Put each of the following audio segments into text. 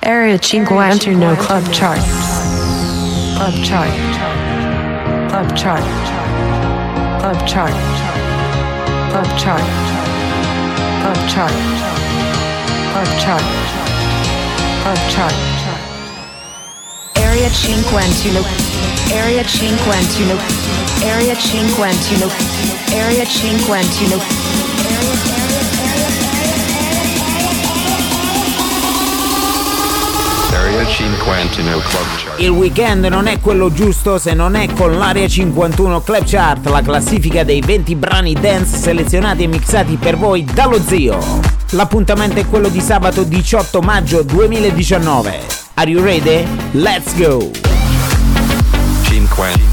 Area 51 Club Chart. Club Chart. Club Chart. Club Chart. Club Chart. Club Chart. Club Chart. Club Chart. Area 51. Area 51. Area 51. Area 51. Area 51 Club Chart. Il weekend non è quello giusto se non è con l'Area 51 Club Chart, la classifica dei 20 brani dance selezionati e mixati per voi dallo Zio. L'appuntamento è quello di sabato 18 maggio 2019. Are you ready? Let's go! 51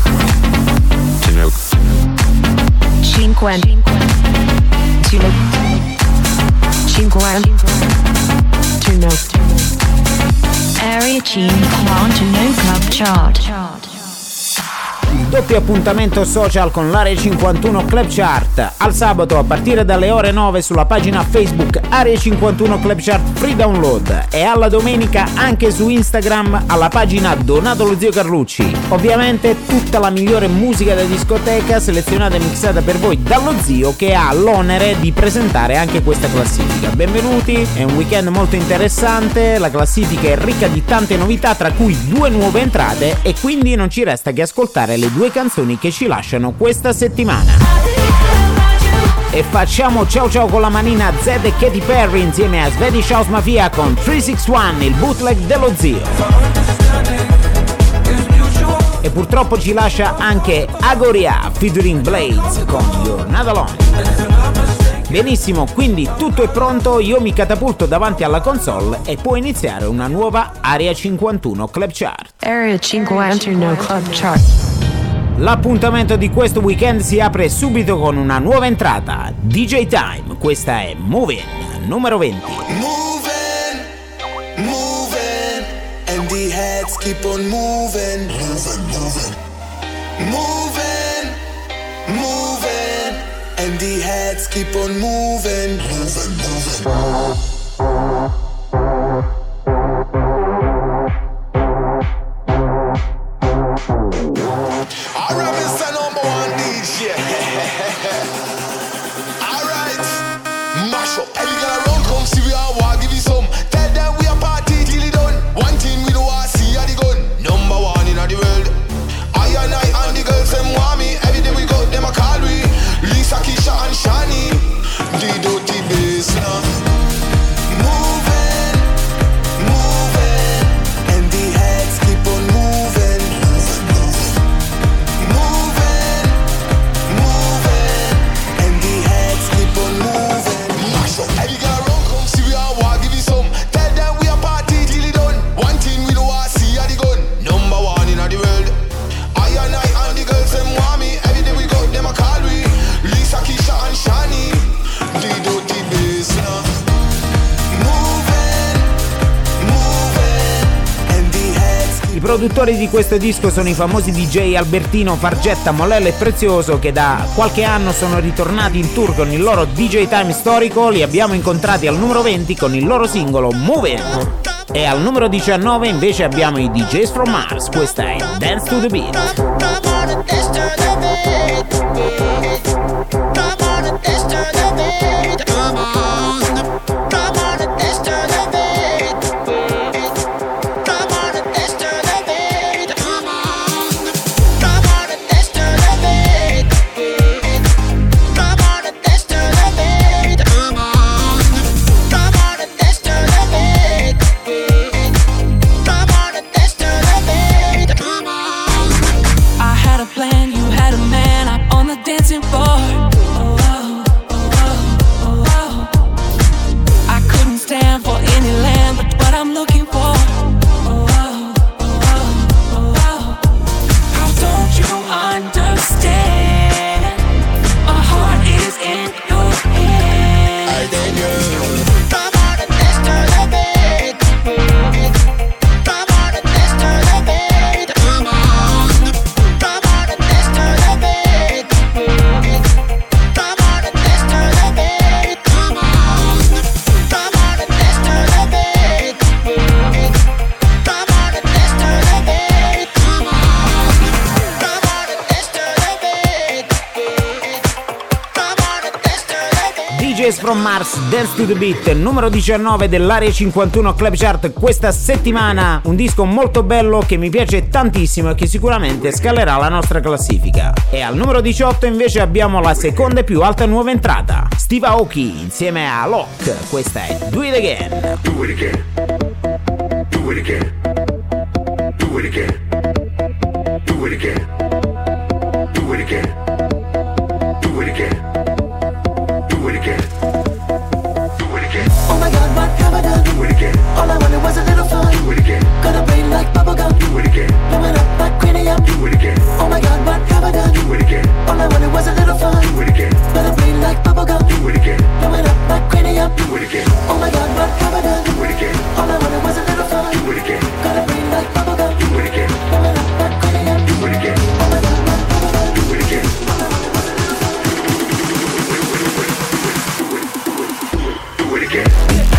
Area 51 Club Chart. Il doppio appuntamento social con l'Area 51 Club Chart al sabato a partire dalle ore 9 sulla pagina Facebook Area 51 Club Chart Free Download e alla domenica anche su Instagram alla pagina Donato lo Zio Carlucci. Ovviamente tutta la migliore musica da discoteca selezionata e mixata per voi dallo Zio, che ha l'onere di presentare anche questa classifica. Benvenuti, è un weekend molto interessante, la classifica è ricca di tante novità, tra cui 2 nuove entrate, e quindi non ci resta che ascoltare le 2 canzoni che ci lasciano questa settimana. E facciamo ciao ciao con la manina Zed e Katy Perry insieme a Swedish House Mafia con 361, il bootleg dello Zio. E purtroppo ci lascia anche Agoria featuring Blades con You're Not Alone. Benissimo, quindi tutto è pronto, io mi catapulto davanti alla console e può iniziare una nuova Area 51 Club Chart. Area 51 Club Chart. L'appuntamento di questo weekend si apre subito con una nuova entrata, DJ Time, questa è Moving, numero 20. Moving, moving, and the heads keep on moving. Moving, moving. Moving, moving, and the heads keep on moving. Moving, moving. Alright, Mr. Number One DJ. Alright, mash up. Every girl around come see we are war, give you some. Tell them we are party till it done. One thing we don't want see are the gun. Number 1 in the world. I and the girls them want me. Every day we go, them a call we. Lisa, Keisha and Shani. The dirty bass now. Moving, moving, and the heads keep on moving. Every girl around come see we are war, give you some. Tell them we are party till it done. One thing we don't want see are the gun. Number 1 in the world. I and the girls them want me. Every day we go, them a call we. Lisa, Keisha and Shani. The dirty bass now. Moving, moving, and the heads. I produttori di questo disco sono i famosi DJ Albertino, Fargetta, Molello e Prezioso, che da qualche anno sono ritornati in tour con il loro DJ Time storico. Li abbiamo incontrati al numero 20 con il loro singolo Moving. E al numero 19 invece abbiamo i DJs from Mars, questa è Dance to the Beat. from Mars, Dance to the Beat, numero 19 dell'Area 51 Club Chart questa settimana. Un disco molto bello che mi piace tantissimo e che sicuramente scalerà la nostra classifica. E al numero 18 invece abbiamo la seconda e più alta nuova entrata, Steve Aoki insieme a Locke. Questa è Do It Again. Do it again. Do it again. Do it again. Do it again. Do it again. Do it again. Do it again. Do it again. Oh my God, what have I done? Do it again. All I wanted was a little fun. Do it again. Got a brain like bubblegum. Do it again. Blowing up like cranium. Do it again. Oh my God, what have I done? Do it again. All I wanted was a little fun. Do it again. Got a brain like bubblegum. Do it again. Blowing up like cranium. Do it again. Oh my God, what have I done? Do it again. All I wanted was a little fun. Do it again. Got a brain like bubblegum. Do it again. Blowing up like cranium. Do it again. Oh my God, what have I done? Do it again. All I wanted was a little fun. Do it again.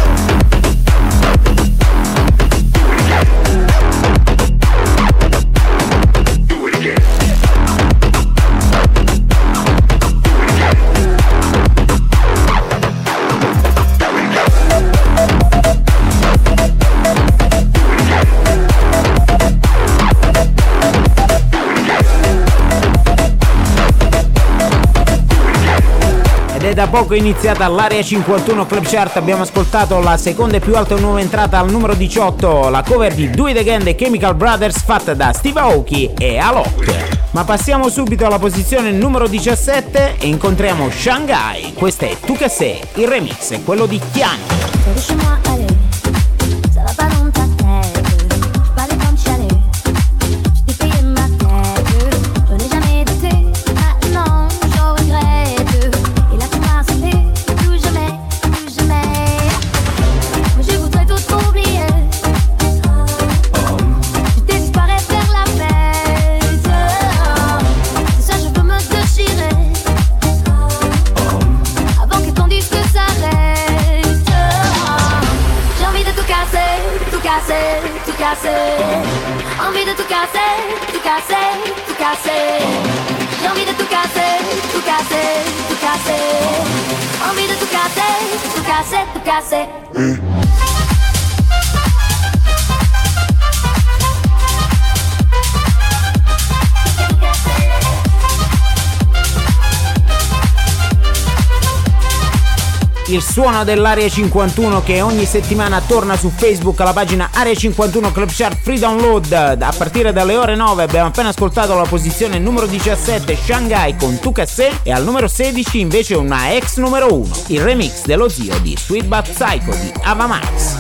Ed è da poco iniziata l'Area 51 Club Chart, abbiamo ascoltato la seconda e più alta nuova entrata al numero 18, la cover di Do It Again dei Chemical Brothers fatta da Steve Aoki e Alok. Ma passiamo subito alla posizione numero 17 e incontriamo Shanghai, questa è Tu Che Sei, il remix è quello di Tiani. Laisse-moi aller, ça va pas dans ta tête. Je parlais comme chialer, je t'ai payé ma tête. Je n'ai jamais douté, maintenant je regrette. Et là tu m'as sauté, plus jamais, plus jamais. Mais je voudrais tout oublier. Je t'ai disparu faire la fête. C'est ça, je veux me déchirer avant que ton disque s'arrête. J'ai envie de tout casser, tout casser, tout casser. Envie de tout casser, tout casser, tout casser. J'ai envie de tout casser, tout casser, tout casser. Envie de tout casser, tout casser, tout casser. Il suono dell'Area 51 che ogni settimana torna su Facebook alla pagina Area 51 Club Chart Free Download. A partire dalle ore 9 abbiamo appena ascoltato la posizione numero 17 Shanghai con Tu Che Sei e al numero 16 invece una ex numero 1, il remix dello zio di Sweet But Psycho di Ava Max.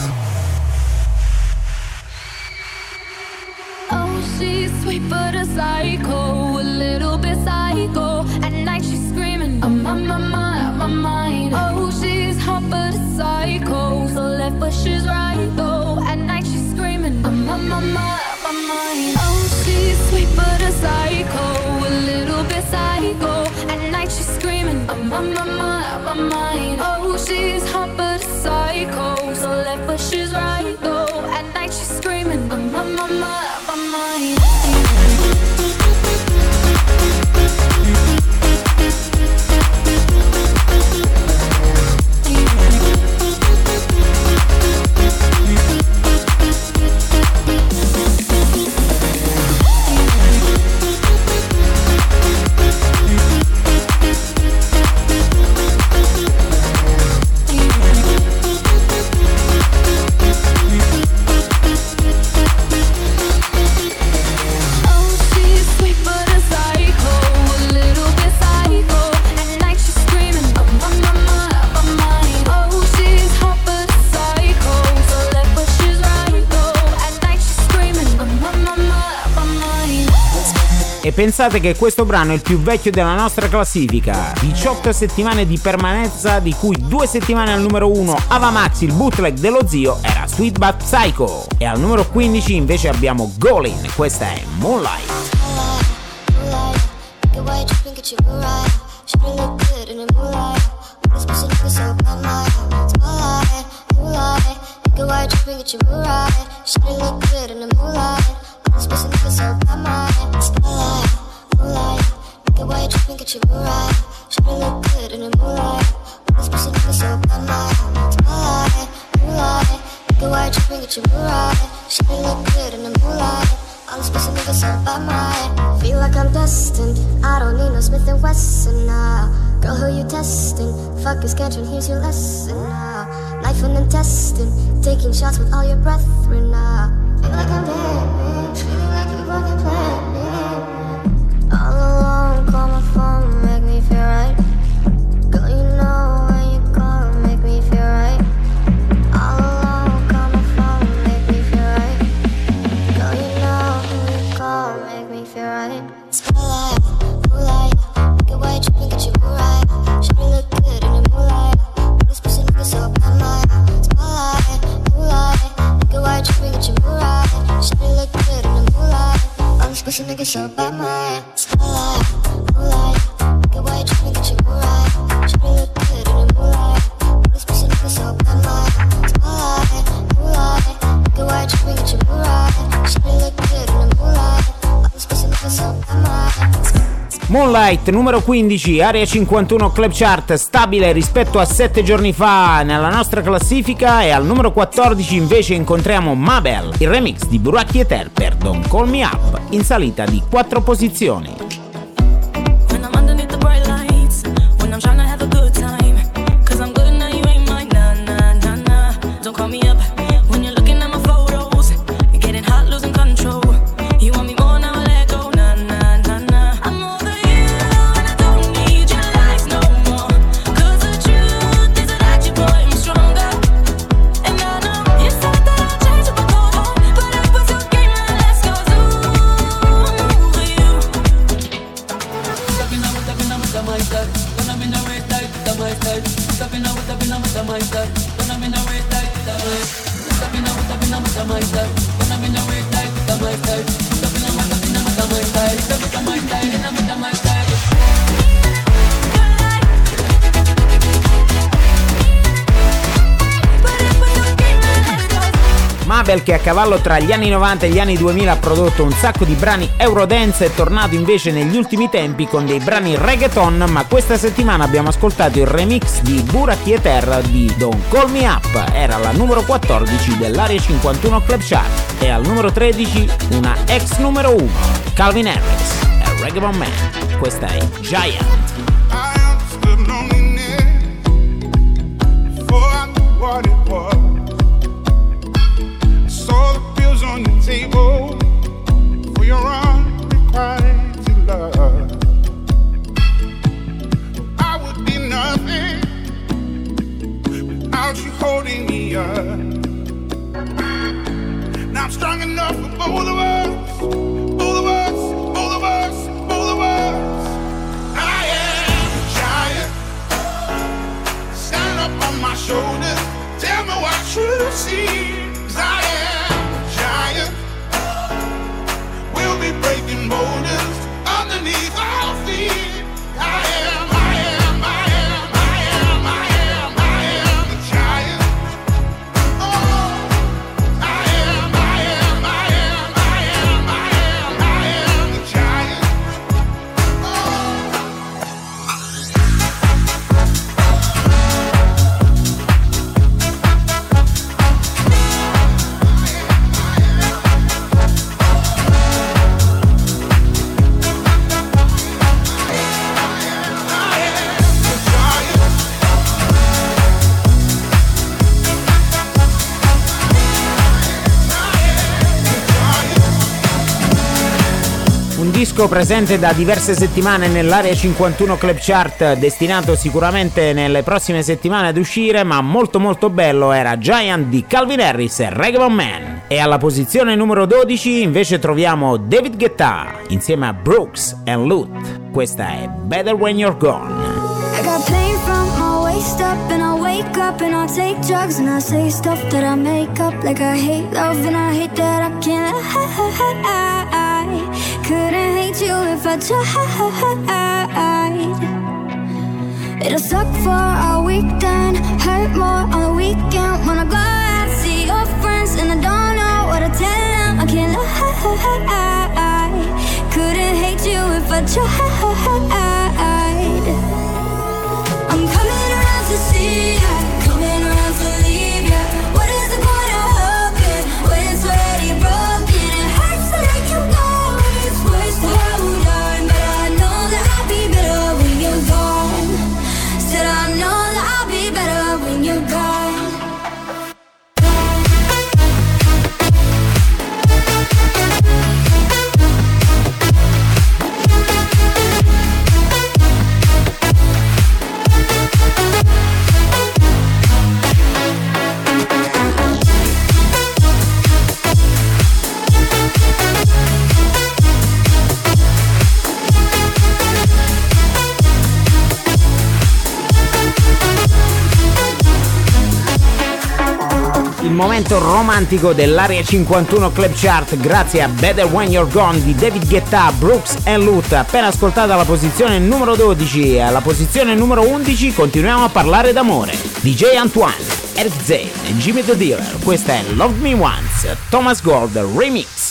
Oh, she's sweet but a psycho, a little bit psycho. At night she's screaming, I'm on my mind, on my mind. Oh, she's hot but a psycho, so left but she's right though. At night she's screaming, I'm on my mind, on my mind. Oh, she's sweet but a psycho, a little bit psycho. At night she's screaming, I'm on my mind, on my mind. Oh, she's hot but a psycho, so left but she's right though. At night she's screaming, I'm on my mind, on my mind. E pensate che questo brano è il più vecchio della nostra classifica, 18 settimane di permanenza, di cui 2 settimane al numero 1 Ava Max, il bootleg dello zio era Sweet But Psycho, e al numero 15 invece abbiamo Golin, questa è Moonlight. This pussy nigga so bad, my spotlight, moonlight. Nigga, why you tripping, get your mood right? She look good in the moonlight. All this pussy nigga so bad, my. Feel like I'm destined. I don't need no Smith & Wesson now. Girl, who you testing? Fuck is catching, here's your lesson now. Knife and intestine, taking shots with all your brethren now. Feel like I'm dead, feeling like you fucking planned me. All alone, call my phone, make me feel right. Girl, you know when you call, make me feel right. All alone, call my phone, make me feel right. Girl, you know when you call, make me feel right. Spotlight, moonlight, nigga, why you tripping, get your mood right? She look good in the moonlight. This pussy nigga so bad, my spotlight, moonlight, nigga, why you tripping, get your mood right? She look good in the moonlight. All this pussy nigga so bad, my spotlight, moonlight, nigga, why you tripping, get your mood right? She look good in the moonlight. All this pussy nigga so bad, my spotlight, moonlight, nigga, why you tripping, get your mood right? She look good in the moonlight. All this pussy nigga so bad, my. Moonlight, numero 15, Area 51 Club Chart, stabile rispetto a 7 giorni fa nella nostra classifica, e al numero 14 invece incontriamo Mabel, il remix di Burak Yeter per Don't Call Me Up, in salita di 4 posizioni. When I'm underneath the bright lights, when I'm trying to have a good time, 'cause I'm good now, you ain't mine, nah, nah, nah, nah. Don't call me up, when you're looking at my photos, you're getting hot, losing control. You want me more, now I let go, nah, nah, nah, nah. I'm over you, and I don't need your lies no more, 'cause the truth is that you boy, I'm stronger. And I know you said that I'll change up a cold heart, but I was your game, now let's go over you. Mabel, che a cavallo tra gli anni 90 e gli anni 2000 ha prodotto un sacco di brani Eurodance, è tornato invece negli ultimi tempi con dei brani reggaeton, ma questa settimana abbiamo ascoltato il remix di Burak Yeter di Don't Call Me Up, era la numero 14 dell'Area 51 Club Chart, e al numero 13 una ex numero 1, Calvin Harris e Reggaeton Man, questa è Giant. I understood loneliness before I knew what it was. I saw the bills on the table for your unrequited love. I would be nothing without you holding me up. Now I'm strong enough for both of us, both of us, both of us, both of us. I am a giant, stand up on my shoulders, tell me what you see. 'Cause I am a giant, we'll be breaking boulders underneath our feet. I am, I am, I am, I am, I am, I am a giant. Oh, I am, I am, I am, I am, I am, I am a giant. Un disco presente da diverse settimane nell'Area 51 Club Chart, destinato sicuramente nelle prossime settimane ad uscire, ma molto molto bello, era Giant di Calvin Harris e Reggaeton Man. E alla posizione numero 12 invece troviamo David Guetta insieme a Brooks and Lute, questa è Better When You're Gone. I got pain from my waist up, and I wake up and I take drugs, and I say stuff that I make up, like I hate love and I hate that I can't. I couldn't hate you if I tried. It'll suck for a weekend, hurt more on the weekend. When I go out, see your friends, and I don't know what to tell them. I can't lie. Couldn't hate you if I tried. I'm coming around to see momento romantico dell'Area 51 Club Chart grazie a Better When You're Gone di David Guetta, Brooks and Lut, appena ascoltata alla posizione numero 12 e alla posizione numero 11 continuiamo a parlare d'amore. DJ Antoine, Eric Zane e Jimmy the Dealer, questa è Love Me Once, Thomas Gold Remix.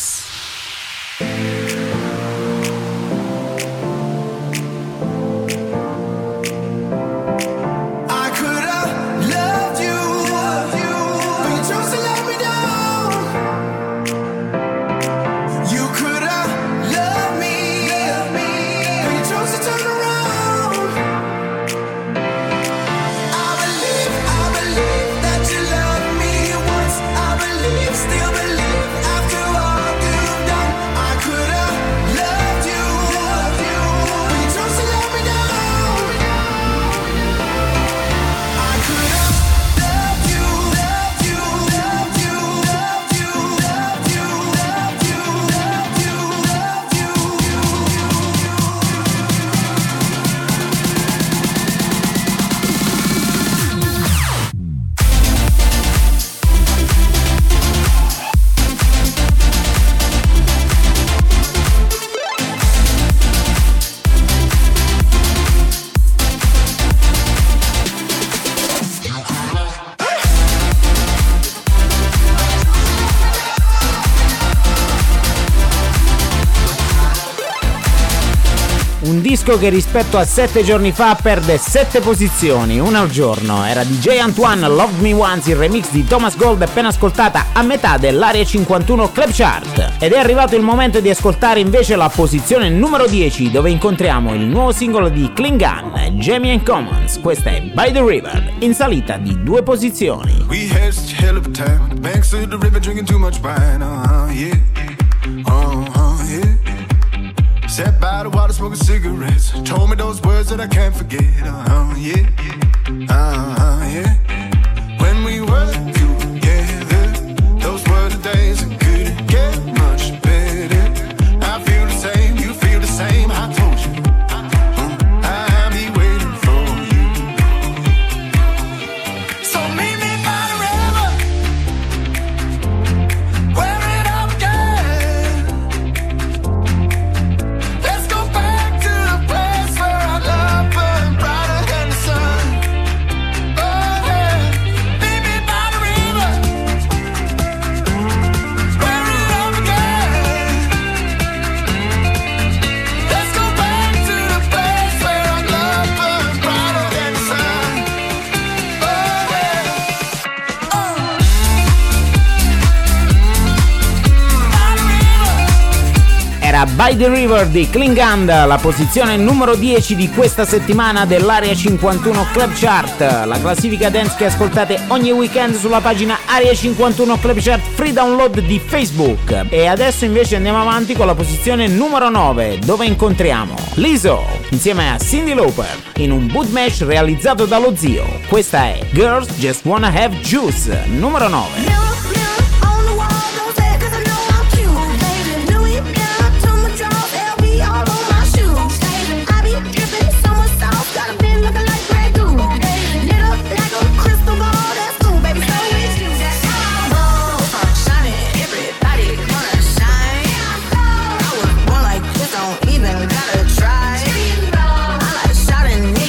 Still believe after all you've done. Un disco che rispetto a 7 giorni fa perde 7 posizioni, una al giorno. Era DJ Antoine, Love Me Once, il remix di Thomas Gold appena ascoltata a metà dell'Area 51 Club Chart. Ed è arrivato il momento di ascoltare invece la posizione numero 10, dove incontriamo il nuovo singolo di Klingon, Jamie and Commons. Questa è By the River, in salita di 2 posizioni. We had such a hell of a time on the banks of the river, drinking too much wine. Yeah. Yeah. Sat by the water smoking cigarettes. Told me those words that I can't forget. Yeah. When we were together, those were the days that couldn't get much better. I feel the same, you feel the same. I told you, I'll be waiting for you. So meet me by the river, where it all began. Let's go back to the place where our love burned brighter than the sun. Oh yeah, meet me by the river, where it all began. Let's go back to the place where our love burned brighter than the sun. Oh yeah, Era By the River di Klingon, la posizione numero 10 di questa settimana dell'Area 51 Club Chart, la classifica dance che ascoltate ogni weekend sulla pagina Area 51 Club Chart Free Download di Facebook. E adesso invece andiamo avanti con la posizione numero 9, dove incontriamo Lizzo insieme a Cyndi Lauper in un boot mesh realizzato dallo zio. Questa è Girls Just Wanna Have Juice, numero 9.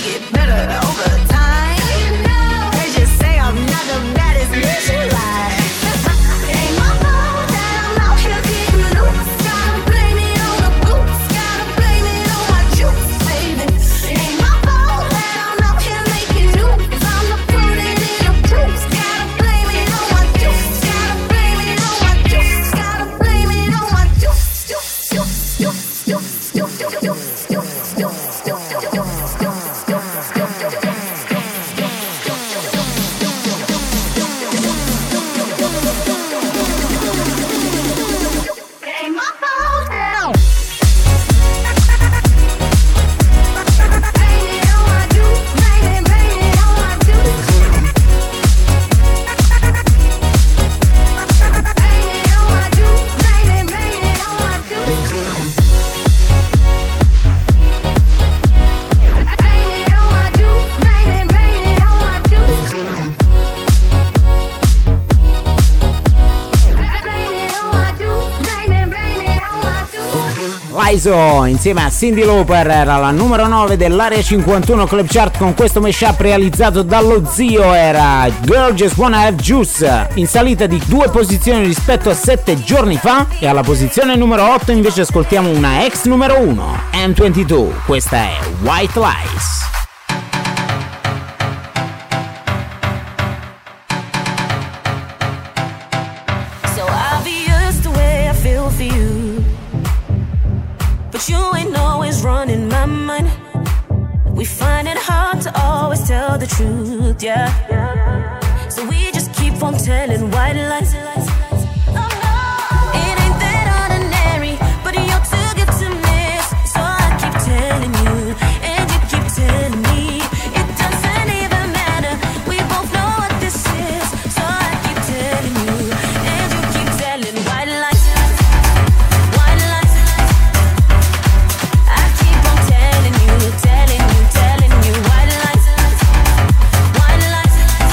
Over time, they just say I'm not the baddest bitch alive. Lizzo insieme a Cyndi Lauper era la numero 9 dell'Area 51 Club Chart. Con questo mashup realizzato dallo zio era Girl Just Wanna Have Juice, in salita di 2 posizioni rispetto a 7 giorni fa, e alla posizione numero 8 invece ascoltiamo una ex numero 1, M22, questa è White Lies. So obvious the way I feel for you, but you ain't always running my mind. We find it hard to always tell the truth, yeah. So we just keep on telling white lies. It ain't that ordinary, but you're too good to miss. So I keep telling you, and you keep telling me. It doesn't even matter, we both know what this is. So I keep telling you, and you keep telling white lies. White lies. I keep on telling you, telling you, telling you white lies. White lies.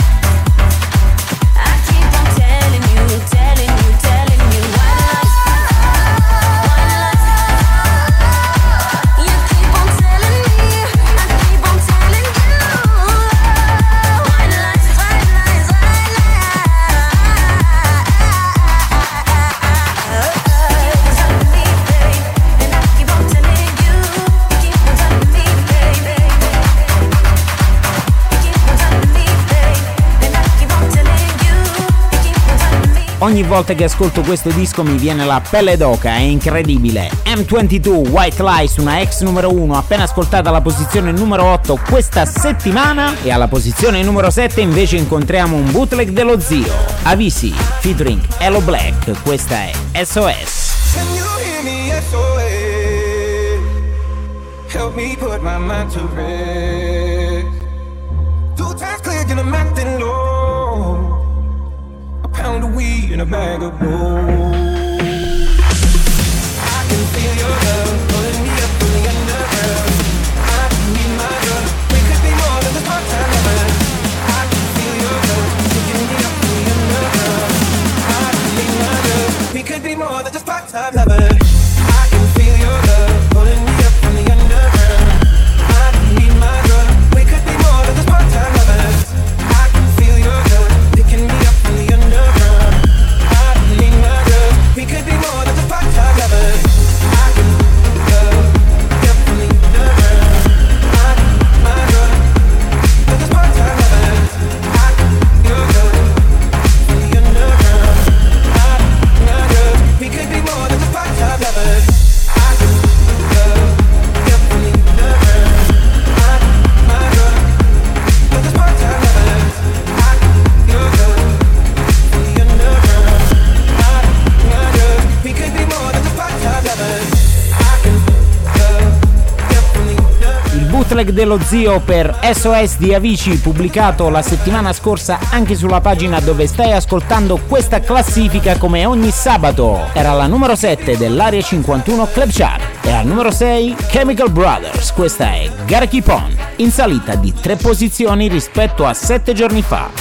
I keep on telling you, telling you, telling you white lies. White lies. You keep on telling me, I keep on telling you. White lies, white lies, white Ogni volta che ascolto questo disco mi viene la pelle d'oca, è incredibile. M22 White Lies, una ex numero 1 appena ascoltata alla posizione numero 8 questa settimana, e alla posizione numero 7 invece incontriamo un bootleg dello zio, Avicii featuring Hello Black, questa è SOS. Can you hear me, SOS? Help me put my mind to rest. 2 times clear, get a math and low. A pound of weed and a bag of gold. I can feel your love pulling me up from the underground. I need my love. We could be more than just part-time lovers. I can feel your love picking me up from the underground. I need my love. We could be more than just part-time lovers. I can feel your love pulling me up from the underground. I need my love. We could be more than just part-time lovers. I can feel your love picking me up from the underground. I need my love. We could be more than just part-time lovers. I can love up from the underground. I need my love. Than just part-time lovers. I can feel your love from the underground. I need my love. We could be more than just part-time lovers. I can love up from the underground. I need my love. Than just part-time lovers. I can feel your love from the underground. I need my love. We could be more than just part-time lovers. I can love up from the underground. Il bootleg dello zio per SOS di Avicii, pubblicato la settimana scorsa anche sulla pagina dove stai ascoltando questa classifica come ogni sabato. Era la numero 7 dell'Area 51 Club Chart, e al numero 6 Chemical Brothers, questa è Gotta Keep On, in salita di 3 posizioni rispetto a 7 giorni fa.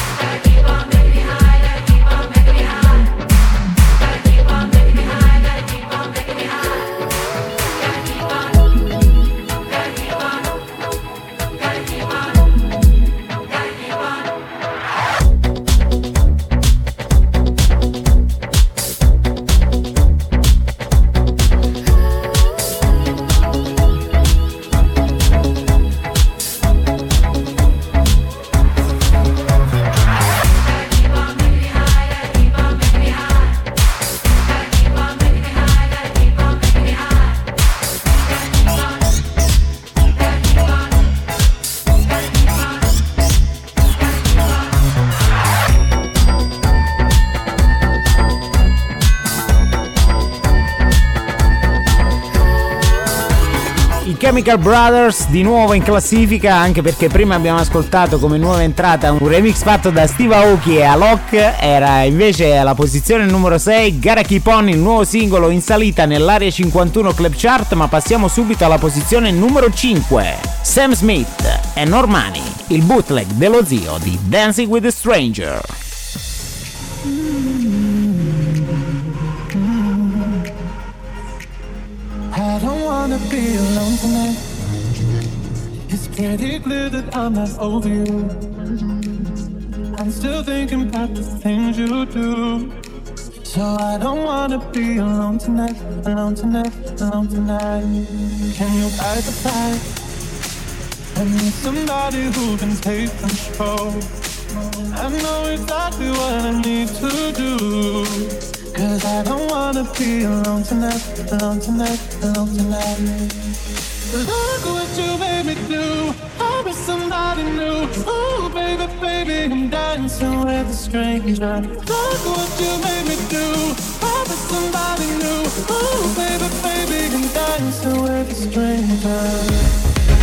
Chemical Brothers di nuovo in classifica, anche perché prima abbiamo ascoltato come nuova entrata un remix fatto da Steve Aoki e Alok. Era invece alla posizione numero 6 Gotta Keep On, il nuovo singolo in salita nell'Area 51 Club Chart. Ma passiamo subito alla posizione numero 5, Sam Smith e Normani, il bootleg dello zio di Dancing with a Stranger. I don't pretty clear that I'm not over you. I'm still thinking about the things you do. So I don't wanna be alone tonight, alone tonight, alone tonight. Can you fight the fight? I need somebody who can take control. I know exactly what I need to do. Cause I don't wanna be alone tonight, alone tonight, alone tonight. Look what you made me do. I'm with somebody new. Ooh, baby, baby, I'm dancing with a stranger. Look what you made me do. I'm with somebody new. Ooh, baby, baby, I'm dancing with a stranger.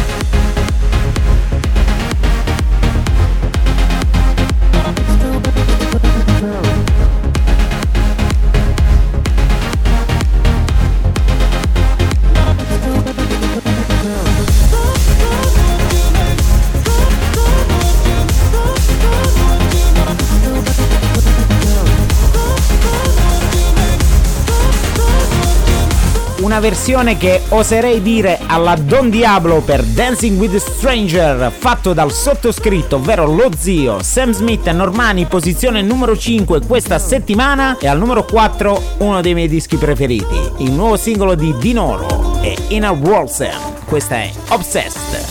Una versione che oserei dire alla Don Diablo per Dancing with a Stranger, fatto dal sottoscritto, ovvero lo zio Sam Smith Normani, posizione numero 5 questa settimana, e al numero 4 uno dei miei dischi preferiti, il nuovo singolo di Dinoro e Inner Wolsen. Questa è Obsessed.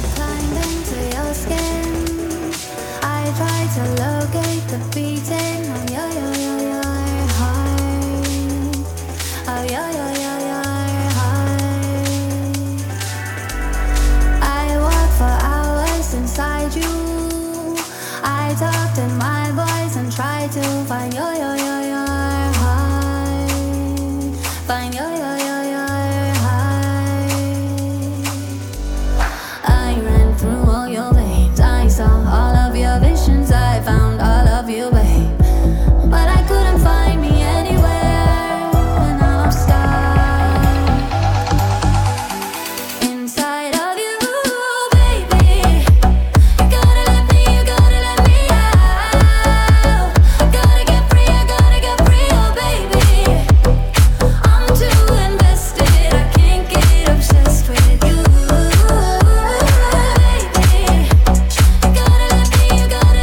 To find your high, find your high. I ran through all your veins, I saw all of your visions, I found all of you, babe. But I couldn't find me anywhere, and now I'm stuck inside of you, baby. You gotta let me out. Gotta get free, I gotta get free, oh baby. I'm too invested, I can't get obsessed with you, baby. You gotta let me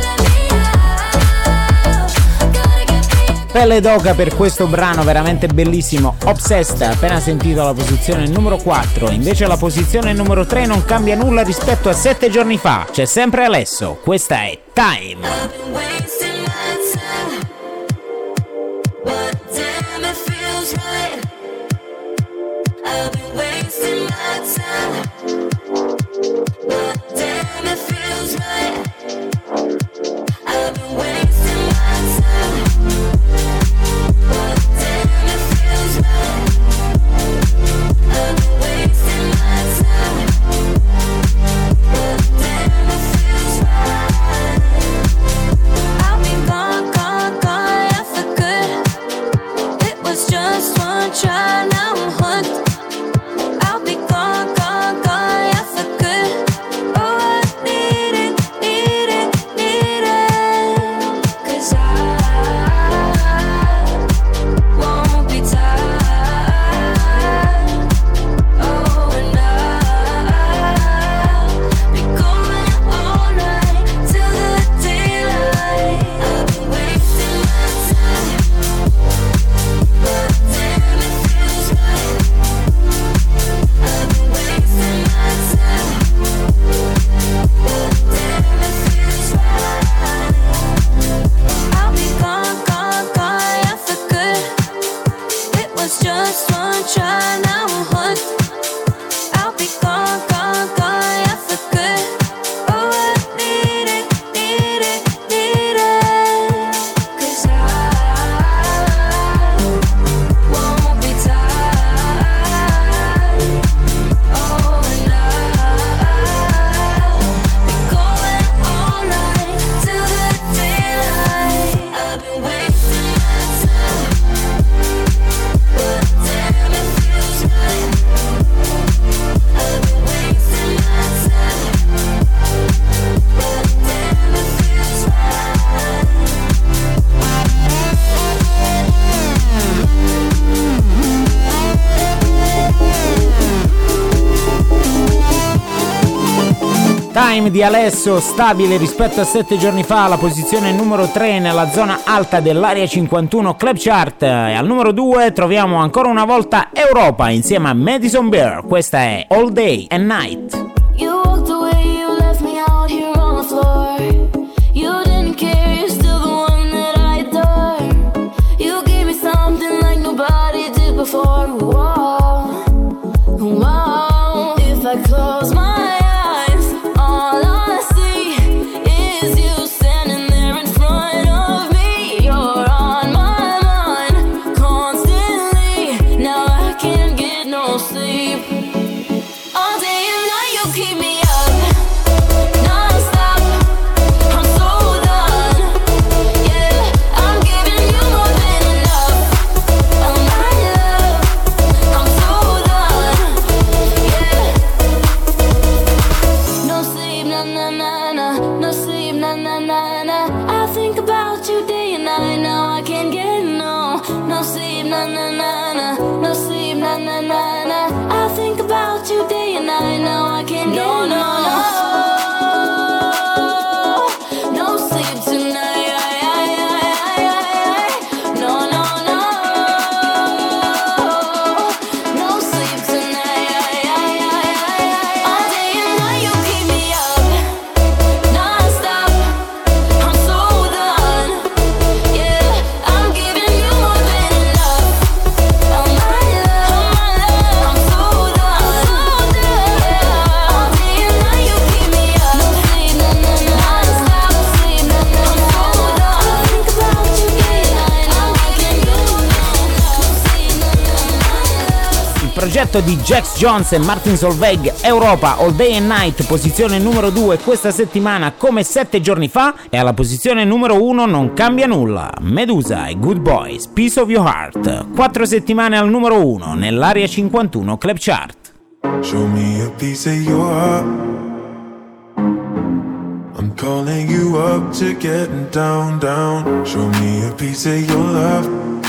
out. Gotta get free. Pelle d'oca per questo brano veramente bellissimo, Obsessed, appena sentito alla posizione numero 4. Invece la posizione numero 3 non cambia nulla rispetto a 7 giorni fa, c'è sempre Alesso, questa è Time. I've been wasting my time, but damn it feels right. I've been wasting my time, but damn it feels right. I've been wasting my time, but damn it feels right. I've been wasting my time, but damn it feels right. I'll be Time di Alesso, stabile rispetto a 7 giorni fa, alla posizione numero 3 nella zona alta dell'Area 51 Club Chart. E al numero 2 troviamo ancora una volta Europa insieme a Madison Beer. Questa è All Day and Night. You walked away, you left me out here on the floor. You didn't care, you're still the one that I adore. You gave me something like nobody did before. Whoa, whoa. If I close my eyes, all I see is you standing there in front of me. You're on my mind constantly. Now I can't get no sleep. All day and night you keep me up, non-stop. I'm so done. Yeah, I'm giving you more than enough of my love. I'm so done. Yeah. No sleep, na na na na. No sleep, na na na na. I think about you day and night. Now I can't get no sleep, na na na na. No sleep, na na na na. I think about you day and night. Now I can't get no sleep tonight. No, no, no. No sleep tonight. All day and night you keep me up, non-stop. I'm so done. Yeah, I'm giving you more than enough of my love. I'm so done. Yeah, all day and night you keep me up. No sleep, no, no, no. Non-stop sleep, no, no, I'm so done. Think about you day and night. I'm giving you no sleep, no, no, no. Il progetto di Jax Jones e Martin Solveig, Europa, All Day and Night, posizione numero 2 questa settimana come 7 giorni fa, e alla posizione numero 1 non cambia nulla. Medusa e Good Boys, Piece of Your Heart, 4 settimane al numero 1 nell'Area 51 Club Chart. Show me a piece of your heart. I'm calling you up to getting down, down. Show me a piece of your love.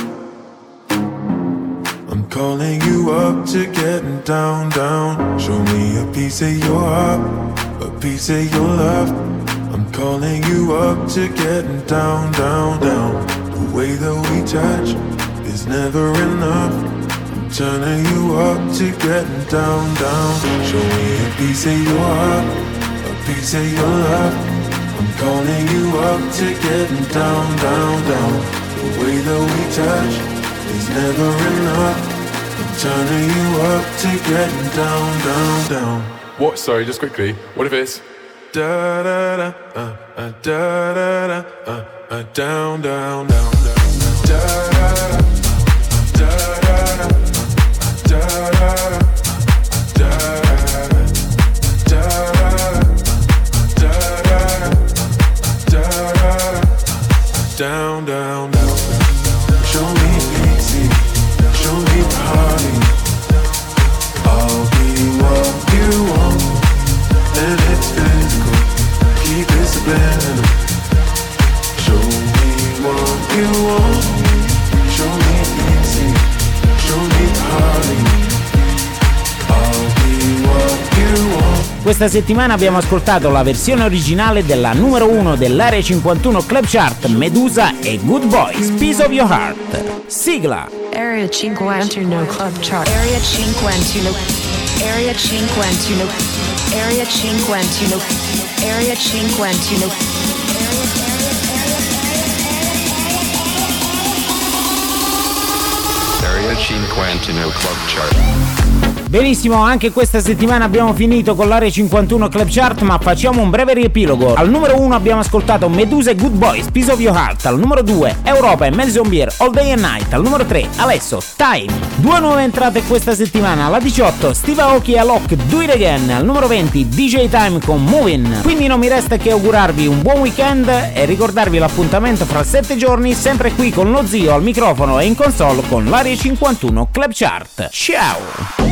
I'm calling you up to getting down, down. Show me a piece of your heart, a piece of your love. I'm calling you up to getting down, down, down. The way that we touch is never enough. I'm turning you up to getting down, down. Show me a piece of your heart, a piece of your love. I'm calling you up to getting down, down, down. The way that we touch is never enough. I'm turning you up to getting down, down, down. What? Sorry, just quickly. What if it's Da da da, da da da, down, down, down, down. Da da da, da da da, da da da, da da da, down, down, down. Show me easy, show me party. I'll be what you want, and it's physical. Keep it subliminal. Show me what you want. Show me easy, show me party. I'll be what you want. Questa settimana abbiamo ascoltato la versione originale della numero 1 dell'Area 51 Club Chart, Medusa e Good Boys, Piece of Your Heart. Sigla. Area 51 Club Chart. Area 51. Area 51. Area 51. Area 51. Area 51 Club Chart. Benissimo, anche questa settimana abbiamo finito con l'Area 51 Club Chart, ma facciamo un breve riepilogo. Al numero 1 abbiamo ascoltato Medusa e Good Boys, Piece of Your Heart. Al numero 2 Europa e Madison Beer, All Day and Night. Al numero 3 Alesso, Time. 2 nuove entrate questa settimana. Alla 18 Steve Aoki e Alok, Do It Again. Al numero 20 DJ Time con Movin'. Quindi non mi resta che augurarvi un buon weekend e ricordarvi l'appuntamento fra 7 giorni, sempre qui con lo zio al microfono e in console con l'Area 51 Club Chart. Ciao!